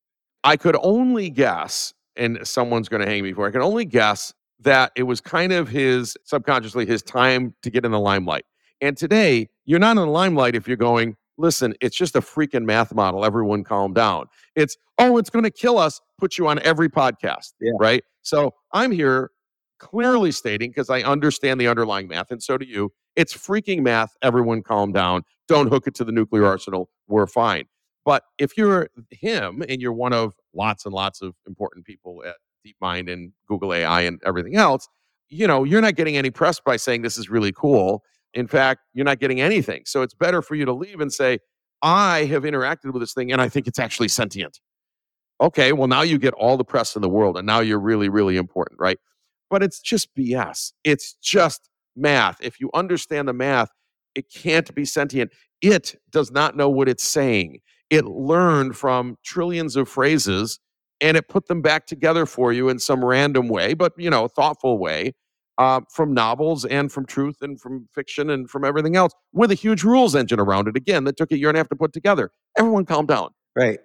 I could only guess, and someone's going to hang me for it, I can only guess that it was kind of his, subconsciously, his time to get in the limelight. And today, you're not in the limelight if you're going, listen, it's just a freaking math model. Everyone calm down. It's, oh, it's going to kill us, put you on every podcast, Yeah. right? So I'm here clearly stating, because I understand the underlying math, and so do you, it's freaking math. Everyone calm down. Don't hook it to the nuclear arsenal. We're fine. But if you're him and you're one of lots and lots of important people at DeepMind and Google A I and everything else, you know, you're not getting any press by saying this is really cool. In fact, you're not getting anything. So it's better for you to leave and say, I have interacted with this thing and I think it's actually sentient. Okay, well, now you get all the press in the world and now you're really, really important, right? But it's just B S. It's just math. If you understand the math, it can't be sentient. It does not know what it's saying. It learned from trillions of phrases and it put them back together for you in some random way, but, you know, thoughtful way, uh, from novels and from truth and from fiction and from everything else, with a huge rules engine around it, again, that took a year and a half to put together. Everyone calm down. Right.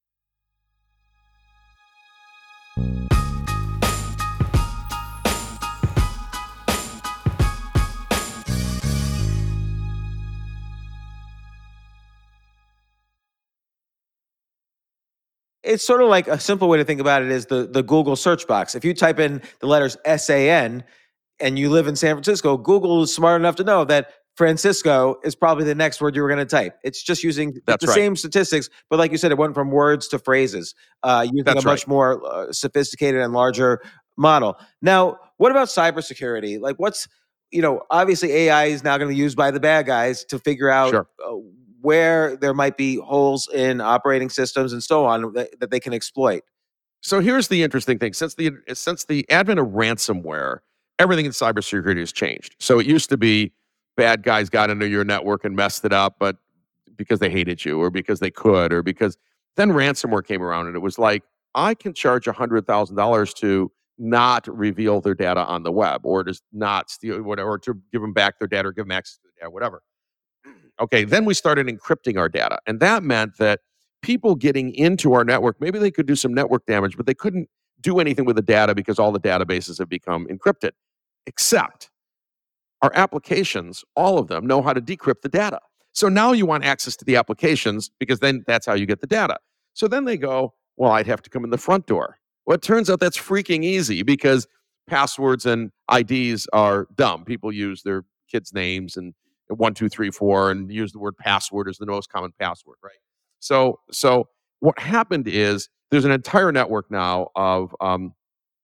It's sort of like a simple way to think about it is the, the Google search box. If you type in the letters S A N and you live in San Francisco, Google is smart enough to know that Francisco is probably the next word you were going to type. It's just using That's the right. same statistics, but like you said, it went from words to phrases, uh, using That's a much right. more uh, sophisticated and larger model. Now, what about cybersecurity? Like, what's, you know, obviously A I is now going to be used by the bad guys to figure out Sure. uh, where there might be holes in operating systems and so on that, that they can exploit. So here's the interesting thing. Since the since the advent of ransomware, everything in cybersecurity has changed. So it used to be bad guys got into your network and messed it up, but because they hated you or because they could or because then ransomware came around and it was like, I can charge one hundred thousand dollars to not reveal their data on the web or just not steal whatever, or to give them back their data or give them access to the data, whatever. Okay, then we started encrypting our data. And that meant that people getting into our network, maybe they could do some network damage, but they couldn't do anything with the data because all the databases have become encrypted. Except our applications, all of them, know how to decrypt the data. So now you want access to the applications because then that's how you get the data. So then they go, well, I'd have to come in the front door. Well, it turns out that's freaking easy because passwords and I Ds are dumb. People use their kids' names and one, two, three, four, and use the word password as the most common password, right? So, so what happened is there's an entire network now of um,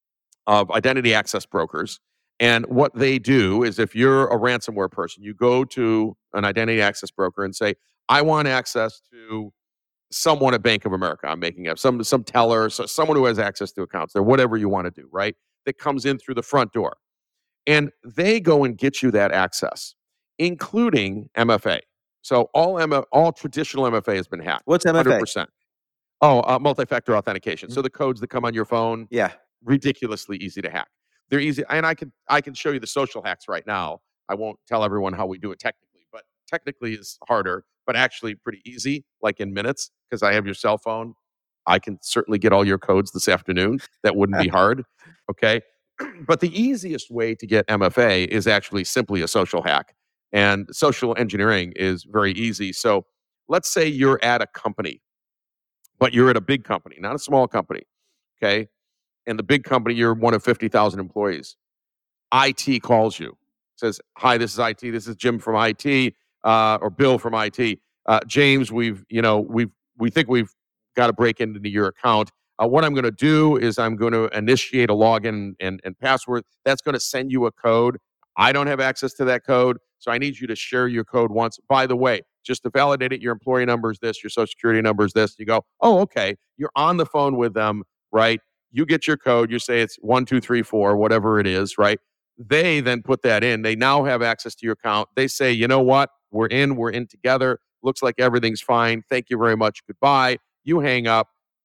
of identity access brokers, and what they do is, if you're a ransomware person, you go to an identity access broker and say, "I want access to someone at Bank of America." I'm making up some some teller, so someone who has access to accounts there, whatever you want to do, right? That comes in through the front door, and they go and get you that access, including M F A. So all M F, all traditional M F A has been hacked. What's M F A? one hundred percent. Oh, uh, multi-factor authentication. Mhm. So the codes that come on your phone, Yeah. ridiculously easy to hack. They're easy, and I can I can show you the social hacks right now. I won't tell everyone how we do it technically, but technically is harder, but actually pretty easy, like in minutes, because I have your cell phone. I can certainly get all your codes this afternoon. That wouldn't be hard. Okay. But the easiest way to get M F A is actually simply a social hack. And social engineering is very easy. So let's say you're at a company, but you're at a big company, not a small company. Okay. And the big company, you're one of fifty thousand employees. I T calls you, says, "Hi, this is I T. This is Jim from I T, uh, or Bill from I T. Uh, James, we've, you know, we've, we think we've got to break into your account. Uh, what I'm going to do is I'm going to initiate a login and, and password. That's going to send you a code. I don't have access to that code, so I need you to share your code once. By the way, just to validate it, your employee number is this, your social security number is this." You go, "Oh, okay." You're on the phone with them, right? You get your code. You say it's one, two, three, four, whatever it is, right? They then put that in. They now have access to your account. They say, "You know what? We're in. We're in together. Looks like everything's fine. Thank you very much. Goodbye." You hang up.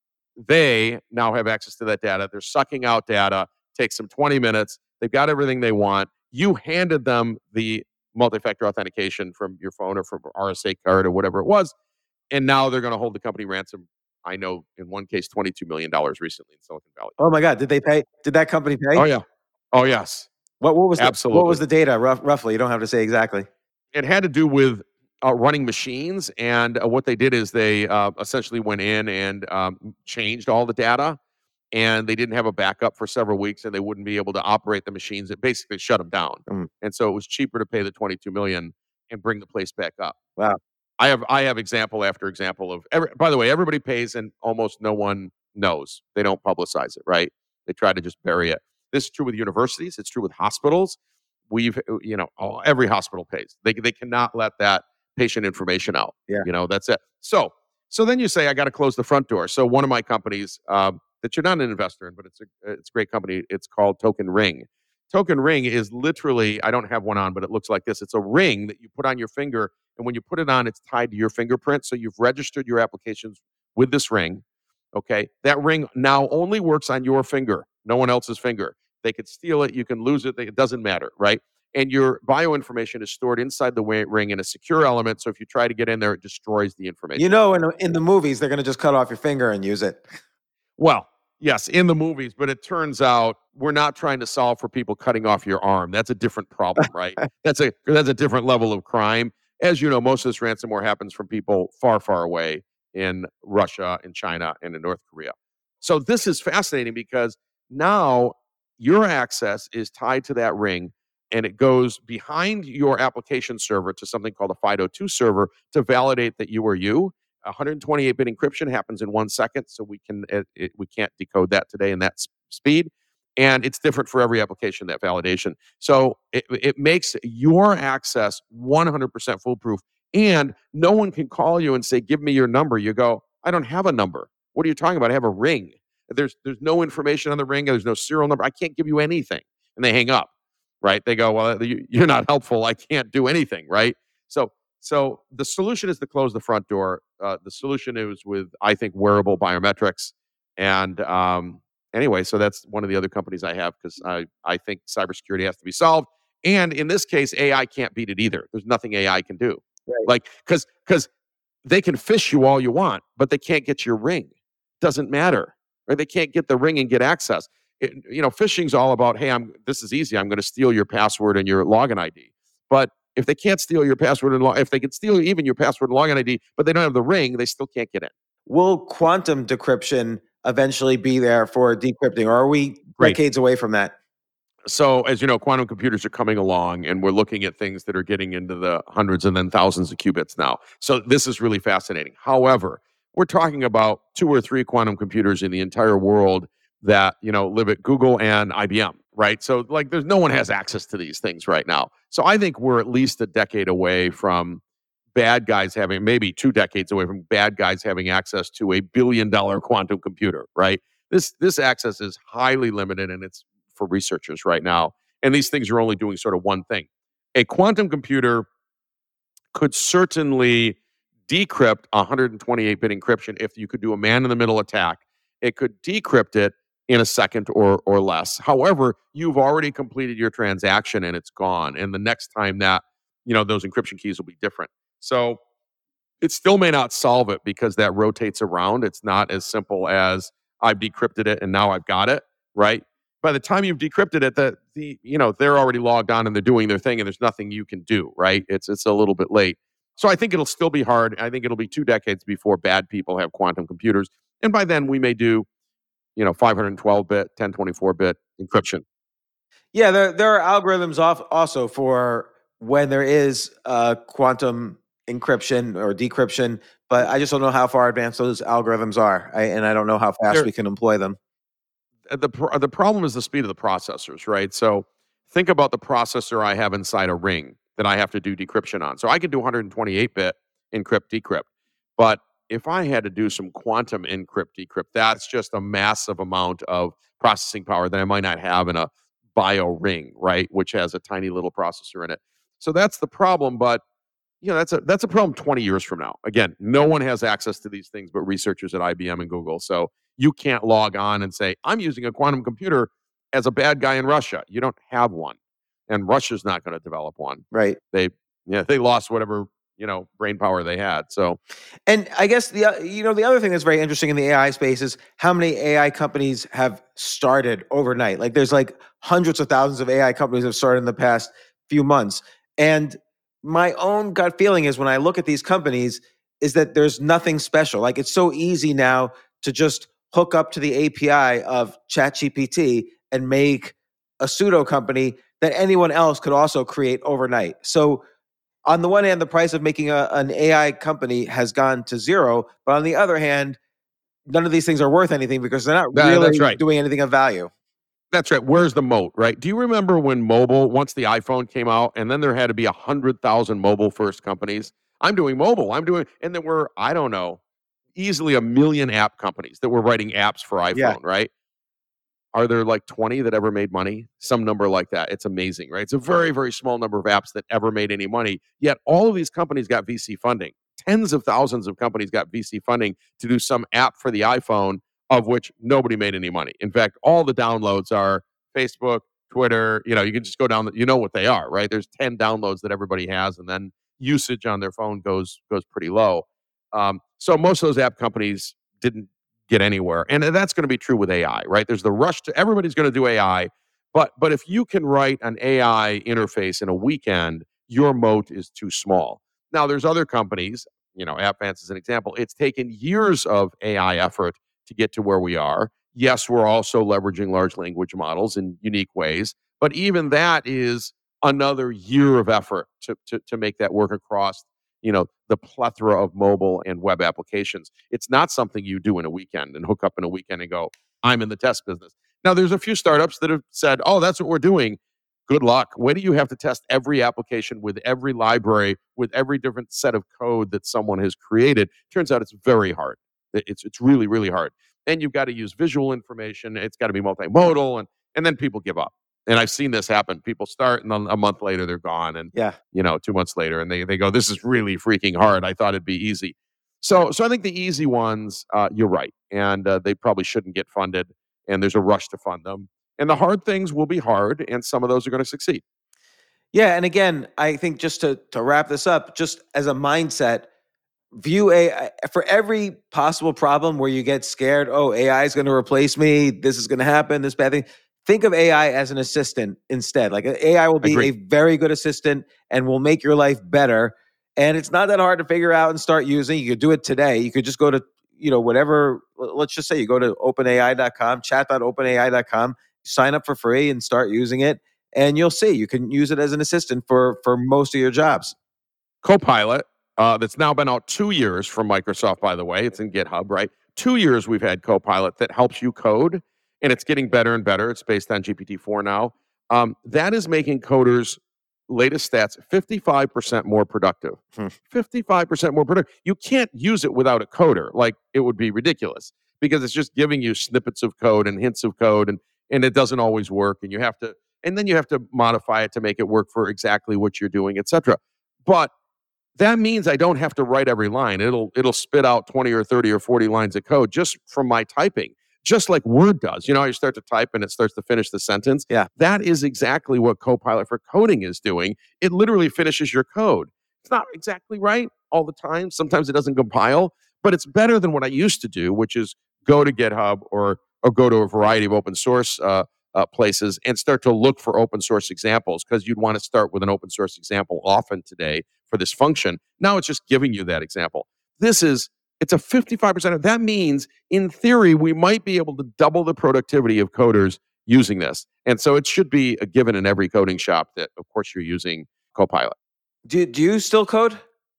They now have access to that data. They're sucking out data. Takes them twenty minutes. They've got everything they want. You handed them the multi-factor authentication from your phone or from R S A card or whatever it was, and now they're going to hold the company ransom. I know in one case, twenty-two million dollars recently in Silicon Valley. Oh my God. Did they pay? Did that company pay? Oh, yeah. Oh, yes. What, what was the, Absolutely. what was the data rough, roughly? You don't have to say exactly. It had to do with uh, running machines. And uh, what they did is they uh, essentially went in and um, changed all the data. And they didn't have a backup for several weeks, and they wouldn't be able to operate the machines. It basically shut them down. Mm. And so it was cheaper to pay the twenty-two million dollars and bring the place back up. Wow. I have I have example after example of every, by the way, everybody pays and almost no one knows. They don't publicize it, right? They try to just bury it. This is true with universities. It's true with hospitals. We've, you know, all, every hospital pays. They they cannot let that patient information out. Yeah. You know, that's it. So so then you say, I got to close the front door. So one of my companies um, that you're not an investor in, but it's a it's a great company. It's called Token Ring. Token Ring is literally, I don't have one on, but it looks like this. It's a ring that you put on your finger, and when you put it on, it's tied to your fingerprint. So you've registered your applications with this ring. Okay. That ring now only works on your finger, no one else's finger. They could steal it. You can lose it. It doesn't matter. Right. And your bioinformation is stored inside the wa- ring in a secure element. So if you try to get in there, it destroys the information. You know, in, in the movies, they're going to just cut off your finger and use it. Well, yes, in the movies, but it turns out we're not trying to solve for people cutting off your arm. That's a different problem, right? that's a that's a different level of crime. As you know, most of this ransomware happens from people far, far away in Russia, in China, and in North Korea. So this is fascinating because now your access is tied to that ring, and it goes behind your application server to something called a FIDO two server to validate that you are you. one twenty-eight bit encryption happens in one second, so we can it, it, we can't decode that today in that s- speed, and it's different for every application, that validation. So it, it makes your access one hundred percent foolproof, and no one can call you and say, "Give me your number." You go, "I don't have a number. What are you talking about? I have a ring. There's there's no information on the ring. There's no serial number. I can't give you anything." And they hang up. Right? They go, "Well, you, you're not helpful. I can't do anything." Right? So. So the solution is to close the front door. Uh, the solution is with, I think, wearable biometrics. And um, anyway, so that's one of the other companies I have because I, I think cybersecurity has to be solved. And in this case, A I can't beat it either. There's nothing A I can do. Right. Like, because because they can phish you all you want, but they can't get your ring. Doesn't matter. Right? They can't get the ring and get access. It, you know, phishing's all about, hey, I'm this is easy. I'm going to steal your password and your login I D. But if they can't steal your password and log, if they can steal even your password and login I D, but they don't have the ring, they still can't get in. Will quantum decryption eventually be there for decrypting, or are we Great. decades away from that? So, as you know, quantum computers are coming along, and we're looking at things that are getting into the hundreds and then thousands of qubits now. So this is really fascinating. However, we're talking about two or three quantum computers in the entire world that, you know, live at Google and I B M, right? So, like, there's no one has access to these things right now. So I think we're at least a decade away from bad guys having, maybe two decades away from bad guys having access to a billion dollar quantum computer, right? This this access is highly limited, and it's for researchers right now. And these things are only doing sort of one thing. A quantum computer could certainly decrypt one twenty-eight bit encryption if you could do a man-in-the-middle attack. It could decrypt it in a second or or less. However, you've already completed your transaction and it's gone. And the next time that, you know, those encryption keys will be different. So it still may not solve it because that rotates around. It's not as simple as I've decrypted it and now I've got it, right? By the time you've decrypted it, the the you know, they're already logged on and they're doing their thing and there's nothing you can do, right? It's it's a little bit late. So I think it'll still be hard. I think it'll be two decades before bad people have quantum computers. And by then we may do, you know, five twelve bit, ten twenty-four bit encryption. Yeah, there there are algorithms off also for when there is uh, quantum encryption or decryption, but I just don't know how far advanced those algorithms are, I, and I don't know how fast They're- we can employ them. the pr- the problem is the speed of the processors, right? So think about the processor I have inside a ring that I have to do decryption on. So I can do one twenty-eight bit encrypt decrypt, but if I had to do some quantum encrypt decrypt, that's just a massive amount of processing power that I might not have in a bio ring, right? Which has a tiny little processor in it. So that's the problem. But you know, that's a that's a problem twenty years from now. Again, no one has access to these things but researchers at I B M and Google. So you can't log on and say, I'm using a quantum computer as a bad guy in Russia. You don't have one. And Russia's not going to develop one. Right. They yeah, they lost whatever, you know, brain power they had. So And I guess the uh, you know the other thing that's very interesting in the A I space is how many A I companies have started overnight. Like there's like hundreds of thousands of A I companies have started in the past few months. And my own gut feeling is when I look at these companies is that there's nothing special. Like it's so easy now to just hook up to the A P I of ChatGPT and make a pseudo company that anyone else could also create overnight. So on the one hand, the price of making a, an A I company has gone to zero, but on the other hand, none of these things are worth anything because they're not That- really that's right. doing anything of value. that's right. Where's the moat, right? Do you remember when mobile, once the iPhone came out, and then there had to be one hundred thousand mobile first companies? I'm doing mobile. I'm doing, and there were, I don't know, easily a million app companies that were writing apps for iPhone, Yeah. right? Are there like twenty that ever made money? Some number like that. It's amazing, right? It's a very, very small number of apps that ever made any money. Yet all of these companies got V C funding. Tens of thousands of companies got V C funding to do some app for the iPhone of which nobody made any money. In fact, all the downloads are Facebook, Twitter. You know, you can just go down. You know what they are, right? There's ten downloads that everybody has, and then usage on their phone goes goes pretty low. Um, so most of those app companies didn't get anywhere, and that's going to be true with A I, right? There's the rush to everybody's going to do A I, but but if you can write an A I interface in a weekend, your moat is too small. Now, there's other companies. You know, AppVance is an example. It's taken years of A I effort to get to where we are. Yes, we're also leveraging large language models in unique ways, but even that is another year of effort to, to, to make that work across, you know, the plethora of mobile and web applications. It's not something you do in a weekend and hook up in a weekend and go, I'm in the test business. Now, there's a few startups that have said, oh, that's what we're doing. Good luck. When do you have to test every application with every library, with every different set of code that someone has created? Turns out it's very hard. It's it's really, really hard. And you've got to use visual information. It's got to be multimodal, and and then people give up. And I've seen this happen. People start, and then a month later they're gone, and Yeah. you know, two months later, and they they go, "This is really freaking hard. I thought it'd be easy." So so I think the easy ones, uh, you're right, and uh, they probably shouldn't get funded. And there's a rush to fund them. And the hard things will be hard, and some of those are going to succeed. Yeah, and again, I think just to to wrap this up, just as a mindset, view A I for every possible problem where you get scared, oh, A I is going to replace me, this is going to happen, this bad thing. Think of A I as an assistant instead. Like A I will be Agreed. a very good assistant and will make your life better. And it's not that hard to figure out and start using. You could do it today. You could just go to, you know, whatever, let's just say you go to open A I dot com, chat dot open A I dot com, sign up for free and start using it. And you'll see you can use it as an assistant for for most of your jobs. Copilot, uh, that's now been out two years from Microsoft, by the way. It's in GitHub, right? Two years we've had Copilot that helps you code, and it's getting better and better. It's based on G P T four now. Um, that is making coders, latest stats, fifty-five percent more productive. Hmm. fifty-five percent more productive. You can't use it without a coder. Like, it would be ridiculous because it's just giving you snippets of code and hints of code, and and it doesn't always work, and you have to, and then you have to modify it to make it work for exactly what you're doing, et cetera. But that means I don't have to write every line. It'll it'll spit out twenty or thirty or forty lines of code just from my typing, just like Word does. You know how you start to type and it starts to finish the sentence? Yeah. That is exactly what Copilot for coding is doing. It literally finishes your code. It's not exactly right all the time. Sometimes it doesn't compile, but it's better than what I used to do, which is go to GitHub or or go to a variety of open source uh, uh, places and start to look for open source examples, because you'd want to start with an open source example often today for this function. Now it's just giving you that example. This is, it's a fifty-five percent. That means, in theory, we might be able to double the productivity of coders using this. And so it should be a given in every coding shop that, of course, you're using Copilot. Do do you still code?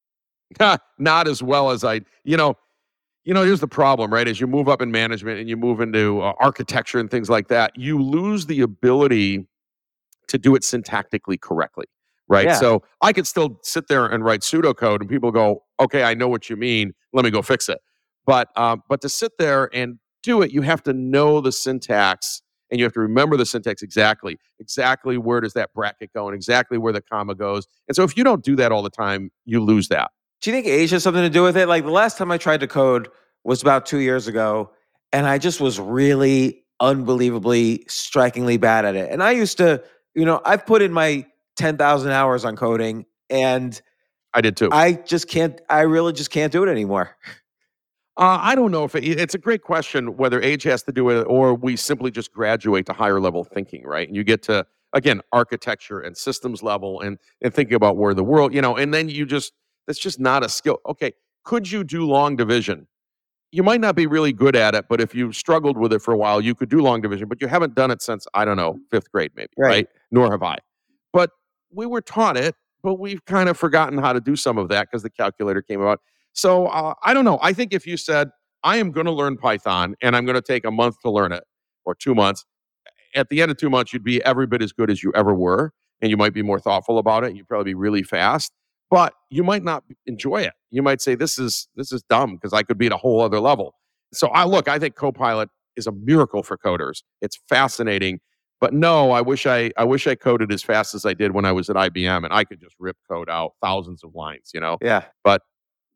Not as well as I, you know, You know, here's the problem, right? As you move up in management and you move into uh, architecture and things like that, you lose the ability to do it syntactically correctly, right? Yeah. So I could still sit there and write pseudocode, and people go, "Okay, I know what you mean. Let me go fix it." But um, but to sit there and do it, you have to know the syntax, and you have to remember the syntax exactly, exactly where does that bracket go, and exactly where the comma goes. And so if you don't do that all the time, you lose that. Do you think age has something to do with it? Like the last time I tried to code was about two years ago, and I just was really unbelievably, strikingly bad at it. And I used to, you know, I've put in my ten thousand hours on coding, and I did too. I just can't, I really just can't do it anymore. Uh, I don't know if it, it's a great question whether age has to do with it or we simply just graduate to higher level thinking, right? And you get to, again, architecture and systems level and and thinking about where the world, you know, and then you just, that's just not a skill. Okay, could you do long division? You might not be really good at it, but if you struggled with it for a while, you could do long division, but you haven't done it since, I don't know, fifth grade maybe, Right. right? Nor have I. But we were taught it, but we've kind of forgotten how to do some of that because the calculator came about. So uh, I don't know. I think if you said, I am going to learn Python and I'm going to take a month to learn it, or two months, at the end of two months, you'd be every bit as good as you ever were, and you might be more thoughtful about it. You'd probably be really fast. But you might not enjoy it. You might say, this is this is dumb because I could be at a whole other level. So I look, I think Copilot is a miracle for coders. It's fascinating. But no, I wish I I wish I coded as fast as I did when I was at I B M, and I could just rip code out thousands of lines, you know. Yeah. But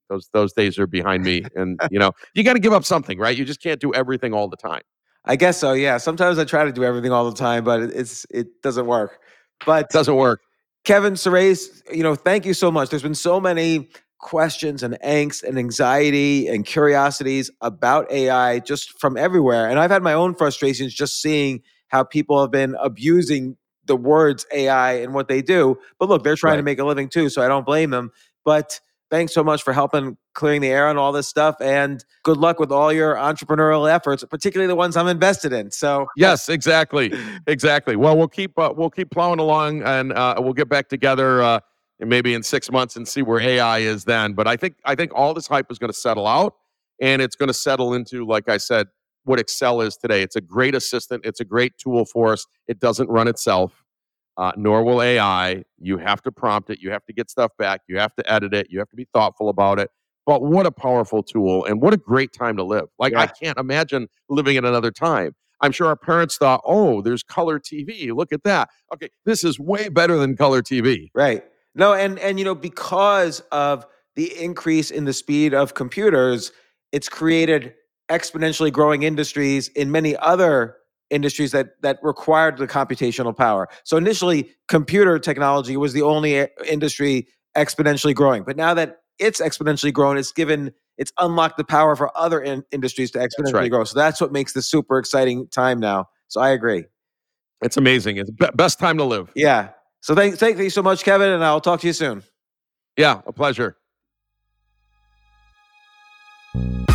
Those those days are behind me. And, you know, you got to give up something, right? You just can't do everything all the time. I guess so. Yeah. Sometimes I try to do everything all the time, but it- it's it doesn't work. But It doesn't work. Kevin Surace, you know, thank you so much. There's been so many questions and angst and anxiety and curiosities about A I just from everywhere. And I've had my own frustrations just seeing how people have been abusing the words A I and what they do. But look, they're trying to Right. make a living too, so I don't blame them. But thanks so much for helping clearing the air on all this stuff. And good luck with all your entrepreneurial efforts, particularly the ones I'm invested in. So Yes, exactly, exactly. Well, we'll keep uh, we'll keep plowing along, and uh, we'll get back together uh, maybe in six months and see where A I is then. But I think I think all this hype is going to settle out, and it's going to settle into, like I said, what Excel is today. It's a great assistant. It's a great tool for us. It doesn't run itself, uh, nor will A I. You have to prompt it. You have to get stuff back. You have to edit it. You have to be thoughtful about it. But what a powerful tool, and what a great time to live. Like, Yeah. I can't imagine living in another time. I'm sure our parents thought, oh, there's color T V. Look at that. Okay, this is way better than color T V. right. No, and and you know, because of the increase in the speed of computers, it's created exponentially growing industries in many other industries that that required the computational power. So initially, computer technology was the only uh, industry exponentially growing. But now that it's exponentially grown, it's given it's unlocked the power for other in- industries to exponentially right. grow. So that's what makes this super exciting time now. So I agree. It's amazing. It's the be- best time to live. Yeah. So thank thank you so much, Kevin, and I'll talk to you soon. Yeah, a pleasure.